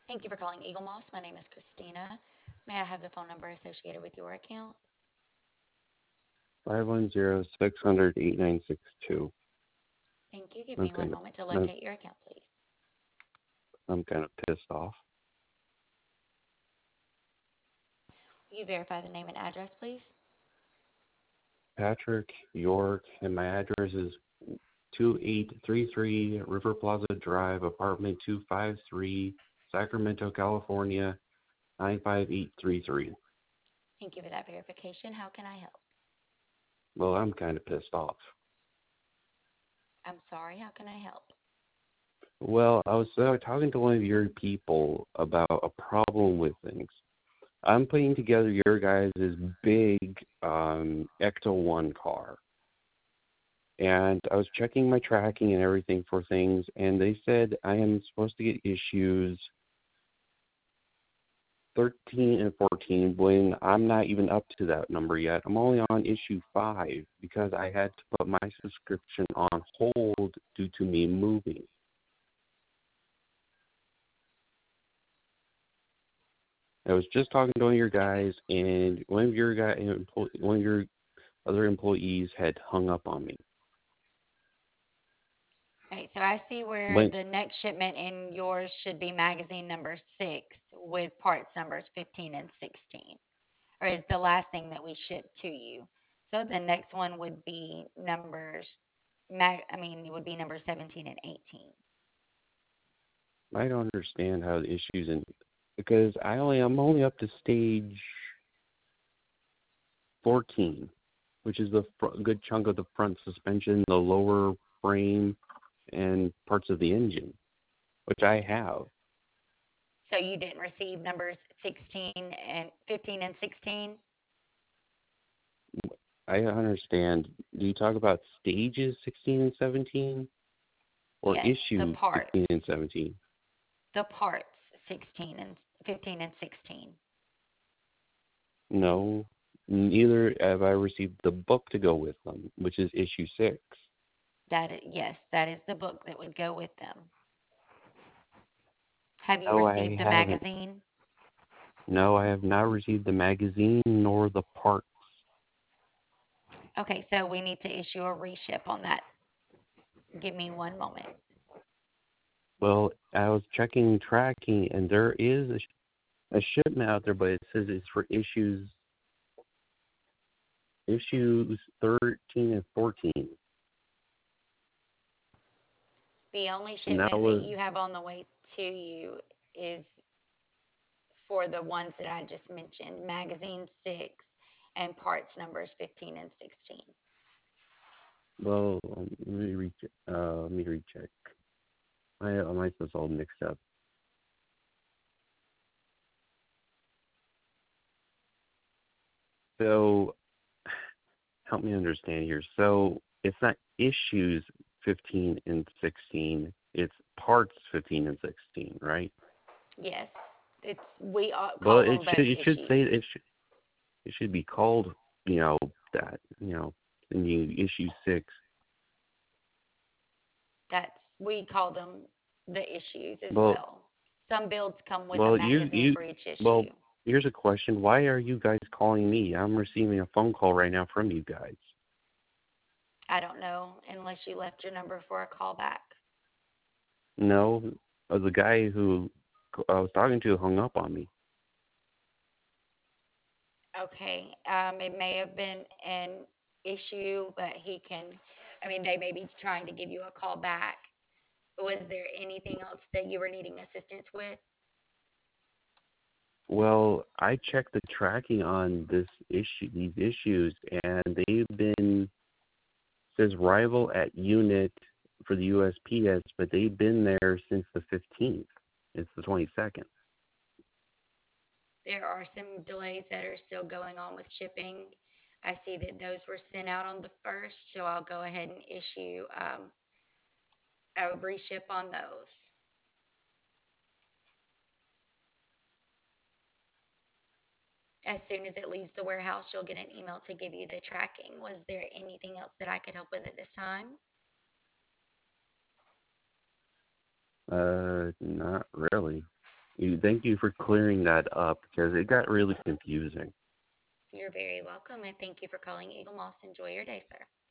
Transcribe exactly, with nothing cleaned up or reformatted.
Thank you for calling Eagle Moss. My name is Christina. May I have the phone number associated with your account? Five one zero six hundred eight nine six two. Thank you. Give I'm me one kind of moment to I'm, locate your account, please. I'm kind of pissed off. Will you verify the name and address, please? Patrick York, and my address is two eight three three River Plaza Drive, apartment two five three, Sacramento, California nine five eight three three. Thank you for that verification. How can I help? Well, I'm kind of pissed off. I'm sorry. How can I help? Well, I was uh, talking to one of your people about a problem with things. I'm putting together your guys' big um, Ecto one car. And I was checking my tracking and everything for things, and they said I am supposed to get issues thirteen and fourteen when I'm not even up to that number yet. I'm only on issue five because I had to put my subscription on hold due to me moving. I was just talking to one of your guys, and one of your guy, one of your other employees had hung up on me. All right, so I see where When the next shipment in yours should be magazine number six with parts numbers fifteen and sixteen, or is the last thing that we shipped to you. So the next one would be numbers, mag, I mean, it would be number seventeen and eighteen. I don't understand how the issues in because I only I'm only up to stage fourteen, which is the fr- good chunk of the front suspension, the lower frame, and parts of the engine, which I have. So you didn't receive numbers sixteen and fifteen and sixteen? I understand. Do you talk about stages sixteen and seventeen, or Yes, the issue sixteen and parts. seventeen? The parts sixteen and fifteen and sixteen. No, neither have I received the book to go with them, which is issue six. That i- yes, that is the book that would go with them. Have you No, I received the haven't. magazine? No, I have not received the magazine nor the parts. Okay, so we need to issue a reship on that. Give me one moment. Well, I was checking tracking, and there is a, sh- a shipment out there, but it says it's for issues issues thirteen and fourteen, The only and that shipment that was you have on the way to you is for the ones that I just mentioned, magazine six and parts numbers fifteen and sixteen. well. um, Let me reach. Uh, let me recheck. My my stuff's all mixed up. So help me understand here. So it's not issues fifteen and sixteen. It's parts fifteen and sixteen, right? Yes, it's we all Well, call it them should both it should say issues. it should it should be called, you know, that, you know, in the issue six. That's we call them the issues as Well, well. Some builds come with a well, you magazine you for each well, issue. here's a question. Why are you guys calling me? I'm receiving a phone call right now from you guys. I don't know unless you left your number for a call back. No, uh, the guy who I was talking to hung up on me. Okay, um, it may have been an issue, but he can, I mean, they may be trying to give you a call back. Was there anything else that you were needing assistance with? Well, I checked the tracking on this issue, these issues, and they've been says rival at unit for the U S P S, but they've been there since the fifteenth. It's the twenty-second. There are some delays that are still going on with shipping. I see that those were sent out on the first, so I'll go ahead and issue um, a reship on those. As soon as it leaves the warehouse, you'll get an email to give you the tracking. Was there anything else that I could help with at this time? Uh, not really. You, and thank you for clearing that up because it got really confusing. You're very welcome, and thank you for calling Eagle Moss. Enjoy your day, sir.